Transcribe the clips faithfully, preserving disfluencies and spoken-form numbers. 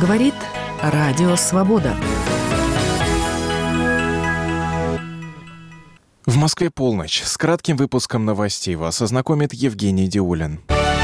Говорит Радио Свобода. В Москве полночь. С кратким выпуском новостей вас ознакомит Евгений Диулин.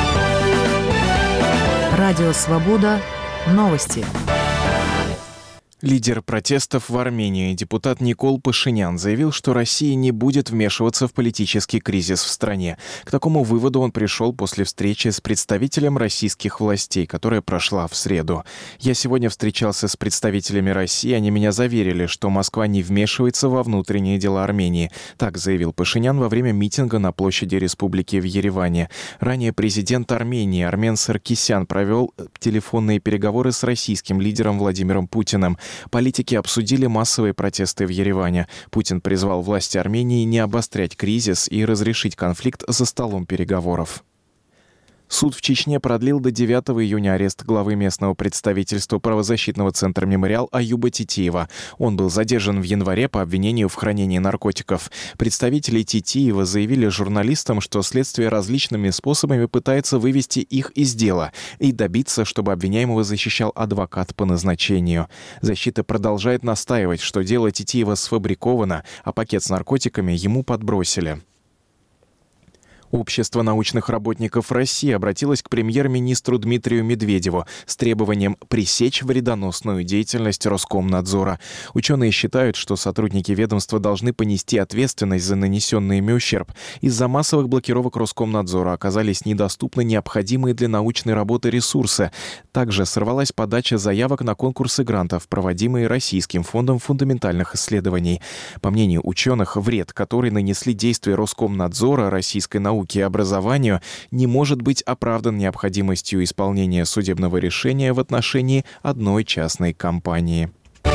Радио Свобода. Новости. Лидер протестов в Армении, депутат Никол Пашинян, заявил, что Россия не будет вмешиваться в политический кризис в стране. К такому выводу он пришел после встречи с представителем российских властей, которая прошла в среду. «Я сегодня встречался с представителями России, они меня заверили, что Москва не вмешивается во внутренние дела Армении», так заявил Пашинян во время митинга на площади Республики в Ереване. Ранее президент Армении Армен Саркисян провел телефонные переговоры с российским лидером Владимиром Путиным. Политики обсудили массовые протесты в Ереване. Путин призвал власти Армении не обострять кризис и разрешить конфликт за столом переговоров. Суд в Чечне продлил до девятого июня арест главы местного представительства правозащитного центра «Мемориал» Аюба Титиева. Он был задержан в январе по обвинению в хранении наркотиков. Представители Титиева заявили журналистам, что следствие различными способами пытается вывести их из дела и добиться, чтобы обвиняемого защищал адвокат по назначению. Защита продолжает настаивать, что дело Титиева сфабриковано, а пакет с наркотиками ему подбросили. Общество научных работников России обратилось к премьер-министру Дмитрию Медведеву с требованием пресечь вредоносную деятельность Роскомнадзора. Ученые считают, что сотрудники ведомства должны понести ответственность за нанесенный ими ущерб. Из-за массовых блокировок Роскомнадзора оказались недоступны необходимые для научной работы ресурсы. Также сорвалась подача заявок на конкурсы грантов, проводимые Российским фондом фундаментальных исследований. По мнению ученых, вред, который нанесли действия Роскомнадзора российской науке и образованию, не может быть оправдан необходимостью исполнения судебного решения в отношении одной частной компании.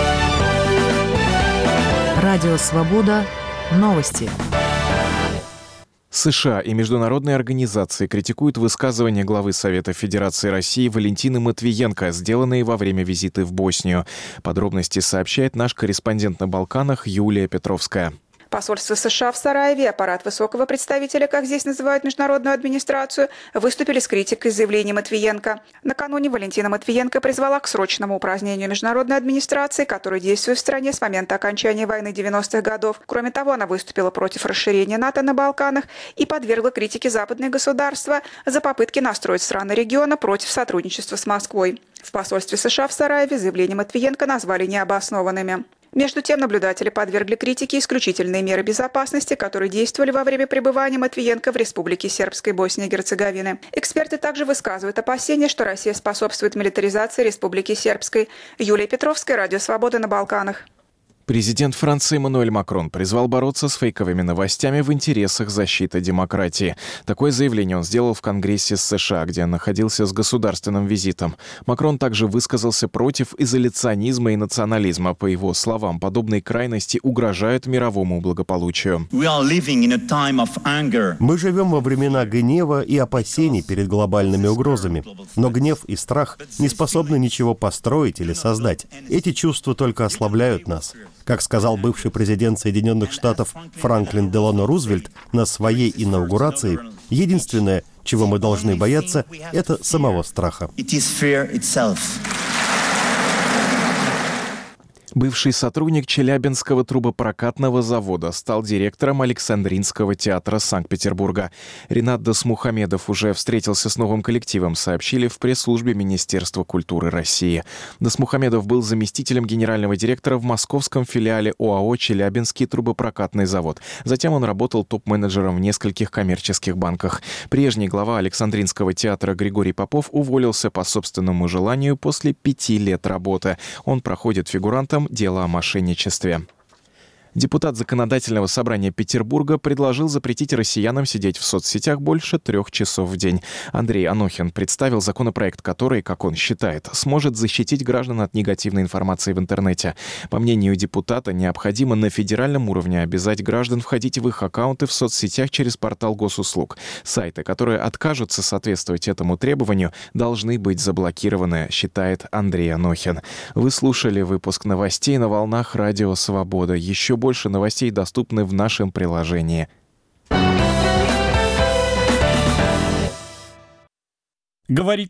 Радио Свобода. Новости. США и международные организации критикуют высказывания главы Совета Федерации России Валентины Матвиенко, сделанные во время визита в Боснию. Подробности сообщает наш корреспондент на Балканах Юлия Петровская. Посольство США в Сараеве и аппарат высокого представителя, как здесь называют международную администрацию, выступили с критикой заявлений Матвиенко. Накануне Валентина Матвиенко призвала к срочному упразднению международной администрации, которая действует в стране с момента окончания войны девяностых годов. Кроме того, она выступила против расширения НАТО на Балканах и подвергла критике западные государства за попытки настроить страны региона против сотрудничества с Москвой. В посольстве США в Сараеве заявления Матвиенко назвали необоснованными. Между тем, наблюдатели подвергли критике исключительные меры безопасности, которые действовали во время пребывания Матвиенко в Республике Сербской Боснии и Герцеговины. Эксперты также высказывают опасения, что Россия способствует милитаризации Республики Сербской. Юлия Петровская, Радио Свобода на Балканах. Президент Франции Эммануэль Макрон призвал бороться с фейковыми новостями в интересах защиты демократии. Такое заявление он сделал в Конгрессе США, где находился с государственным визитом. Макрон также высказался против изоляционизма и национализма. По его словам, подобные крайности угрожают мировому благополучию. Мы живем во времена гнева и опасений перед глобальными угрозами. Но гнев и страх не способны ничего построить или создать. Эти чувства только ослабляют нас. Как сказал бывший президент Соединенных Штатов Франклин Делано Рузвельт на своей инаугурации, единственное, чего мы должны бояться, это самого страха. Бывший сотрудник Челябинского трубопрокатного завода стал директором Александринского театра Санкт-Петербурга. Ринат Досмухамедов уже встретился с новым коллективом, сообщили в пресс-службе Министерства культуры России. Досмухамедов был заместителем генерального директора в московском филиале ОАО «Челябинский трубопрокатный завод». Затем он работал топ-менеджером в нескольких коммерческих банках. Прежний глава Александринского театра Григорий Попов уволился по собственному желанию после пяти лет работы. Он проходит фигурантом дело о мошенничестве. Депутат Законодательного собрания Петербурга предложил запретить россиянам сидеть в соцсетях больше трех часов в день. Андрей Анохин представил законопроект, который, как он считает, сможет защитить граждан от негативной информации в интернете. По мнению депутата, необходимо на федеральном уровне обязать граждан входить в их аккаунты в соцсетях через портал госуслуг. Сайты, которые откажутся соответствовать этому требованию, должны быть заблокированы, считает Андрей Анохин. Вы слушали выпуск новостей на волнах Радио Свобода. Еще больше новостей доступны в нашем приложении. Говорит